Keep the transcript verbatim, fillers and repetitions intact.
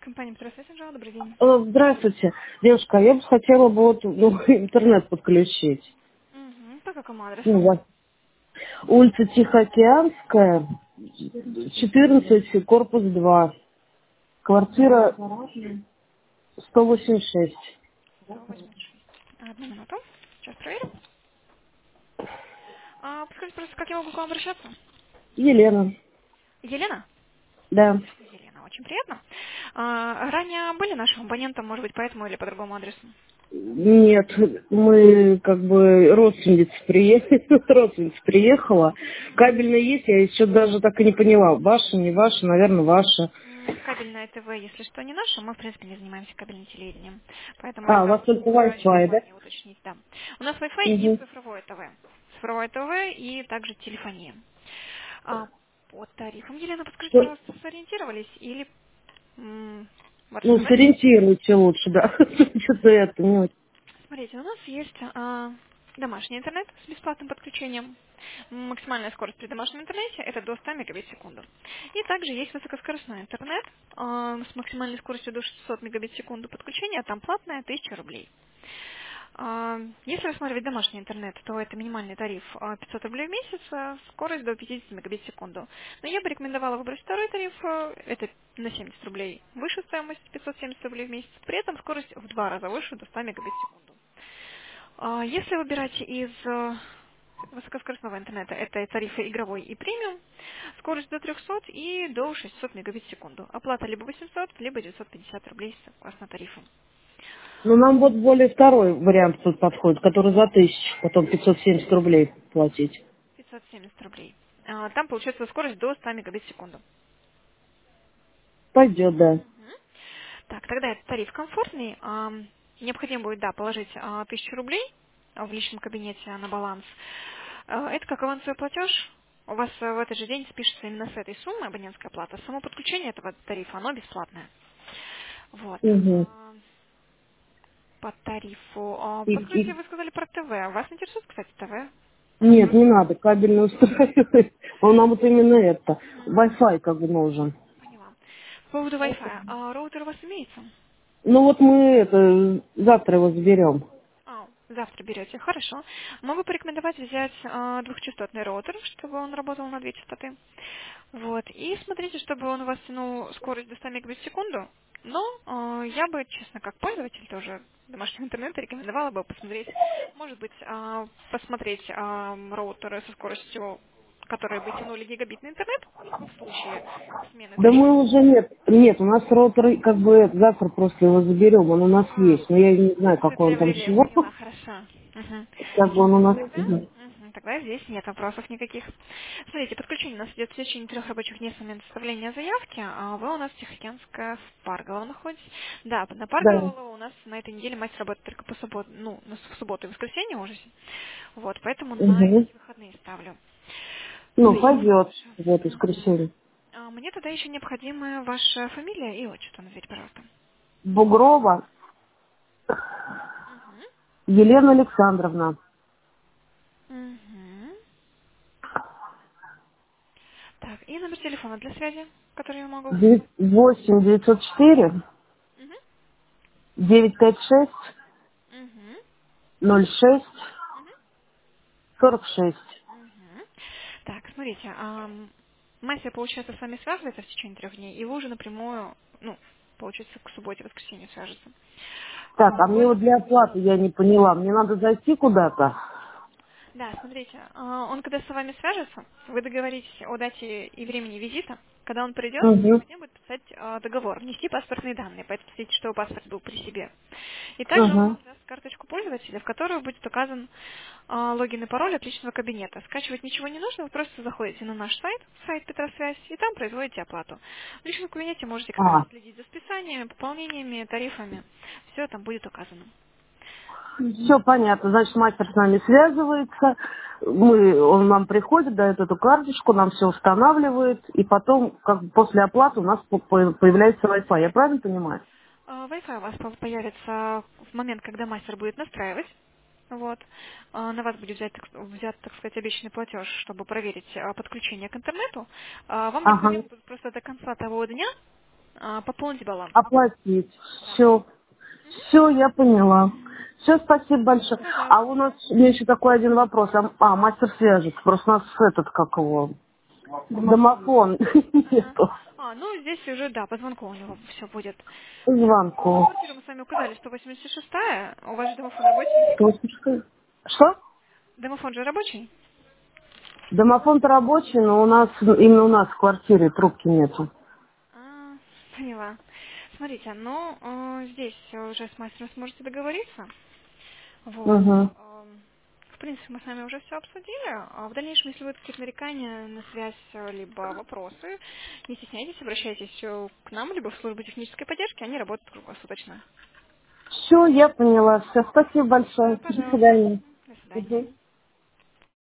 Компания «Петросвязь», Анжела, добрый день. Э, Здравствуйте, девушка, я бы хотела бы вот ну, интернет подключить. Угу. По какому Ну, адресу? у вас улица Тихоокеанская, четырнадцать, корпус два, квартира сто восемьдесят шесть. сто восемьдесят шесть. Одну минуту. Сейчас проверим. А, подскажите просто, как я могу к вам обращаться? Елена, Елена? да. Елена, очень приятно. А, ранее были нашим абонентом, может быть, по этому или по другому адресу? Нет, мы как бы родственница приехала, родственница приехала. Кабельная есть, я еще даже так и не поняла, ваша, не ваша, наверное, ваша. М, Кабельное ТВ, если что, не наше, мы, в принципе, не занимаемся кабельным телевидением. Поэтому А, у это вас только правильное Wi-Fi, да? желание уточнить, да. У нас Wi-Fi и Угу. цифровое ТВ. Цифровое ТВ и также телефония. А, по тарифам, Елена, подскажите, пожалуйста, сориентировались или м, вот Ну, СМС? сориентируйте лучше, да. Что-то это не очень. Смотрите, у нас есть а, домашний интернет с бесплатным подключением. Максимальная скорость при домашнем интернете — это до ста мегабит в секунду. И также есть высокоскоростной интернет а, с максимальной скоростью до шестисот мегабит в секунду подключения, там платная тысяча рублей. А, Если рассматривать домашний интернет, то это минимальный тариф а, пятьсот рублей в месяц, а скорость до пятидесяти мегабит в секунду. Но я бы рекомендовала выбрать второй тариф, а, это на семьдесят рублей выше стоимость, пятьсот семьдесят рублей в месяц, при этом скорость в два раза выше, до ста мегабит в секунду. А, Если выбирать из э, высокоскоростного интернета, это тарифы игровой и премиум, скорость до трехсот и до шестисот мегабит в секунду. Оплата либо восемьсот, либо девятьсот пятьдесят рублей согласно тарифу. Ну, нам вот более второй вариант тут подходит, который за тысячу, потом пятьсот семьдесят рублей платить. пятьсот семьдесят рублей. А, Там получается скорость до ста мегабит в секунду. Пойдет, да. Мгм. Так, тогда этот тариф комфортный. Ам, Необходимо будет, да, положить а, тысячу рублей а, в личном кабинете на баланс. А, Это как авансовый платеж. У вас а, в этот же день спишется именно с этой суммы абонентская плата. Само подключение этого тарифа, оно бесплатное. Вот. Угу. А, По тарифу. А, И, Подскажите, и- вы сказали про ТВ. Вас интересует, кстати, ТВ? Нет, не надо, кабельный устраивает. Он нам вот именно это. Мгм. Wi-Fi как бы нужен. Поняла. По поводу Wi-Fi. А роутер у вас имеется? Ну вот мы это завтра его заберем. А, завтра берете. Хорошо. Могу порекомендовать взять а, двухчастотный роутер, чтобы он работал на две частоты. Вот. И смотрите, чтобы он у вас тянул скорость до ста мегабит в секунду. Но а, я бы, честно, как пользователь тоже домашнего интернета рекомендовала бы посмотреть, может быть, а, посмотреть а, роутеры со скоростью, которые бы тянули гигабитный интернет, ну, в случае смены Да тарифа. мы уже нет, нет, у нас роутер как бы это, завтра просто его заберем, он у нас А, есть, но я не знаю, Все какой он там приобрели, чего, поняла, хорошо. Мгм. как бы он у нас. Тогда, Мгм. мгм, тогда здесь нет вопросов никаких. Смотрите, подключение у нас идет в течение трех рабочих дней с момента составления заявки, а вы у нас Тихоокеанская в Парголово находитесь. Да, на Да. Парголово у нас на этой неделе мастер работает только по субботу, ну, на с- в субботу и воскресенье уже. Вот, поэтому на Угу. эти выходные ставлю. Ну, Смотрите, пойдет. ваша. Вот, Мгм. воскресенье. А мне тогда еще необходима ваша фамилия и отчество, назовите, пожалуйста. Бугрова Мгм. Елена Александровна. Мгм. Так, и номер телефона для связи, который я могу Девять- указать. восемь девятьсот четыре Мгм. девять пять шесть Мгм. ноль шесть Мгм. сорок шесть. Мгм. Так, смотрите, ам, мастер, получается, с вами связывается в течение трех дней, и вы уже напрямую, ну, получается, к субботе, воскресенью свяжется. Так, А, а мне Вы вот для оплаты я не поняла. Мне надо зайти куда-то. Да, смотрите, а, он когда с вами свяжется, вы договоритесь о дате и времени визита. Когда он придет, Угу. необходимо будет писать а, договор, внести паспортные данные, поэтому смотрите, что паспорт был при себе. И также он Угу. вам даст карточку пользователя, в которую будет указан а, логин и пароль от личного кабинета. Скачивать ничего не нужно, вы просто заходите на наш сайт, сайт Петросвязь, и там производите оплату. В личном кабинете можете, кстати, А, следить за списаниями, пополнениями, тарифами. Все там будет указано. все понятно. Значит, мастер с нами связывается. Мы, он нам приходит, дает эту карточку, нам все устанавливает. И потом, как бы после оплаты у нас по- по- появляется Wi-Fi. Я правильно понимаю? А, Wi-Fi у вас по- появится в момент, когда мастер будет настраивать. Вот. А, На вас будет взять, так, взят, так сказать, обещанный платеж, чтобы проверить а, подключение к интернету. А, Вам Ага. необходимо будет просто до конца того дня А, пополнить баланс. Оплатить. Да. Все. Все, я поняла. Все, спасибо большое. А Пожалуйста. у нас у меня еще такой один вопрос. А, а, мастер свяжется. Просто у нас этот, как его, домофон Ага. нету. А, ну здесь уже, да, по звонку у него все будет. Звонку. Квартиру мы с вами указали, сто восемьдесят шестая. У вас же домофон рабочий? Что? Что? Домофон же рабочий? Домофон-то рабочий, но у нас, именно у нас в квартире трубки нету. А, поняла. Смотрите, ну, э, здесь уже с мастером сможете договориться. Вот. Угу. Эм, В принципе, мы с вами уже все обсудили. А в дальнейшем, если будут какие-то нарекания на связь, э, либо вопросы, не стесняйтесь, обращайтесь э, к нам, либо в службу технической поддержки, они работают круглосуточно. Все, я поняла. Все, спасибо Да, большое. До пожалуйста. свидания. До свидания. Мгм.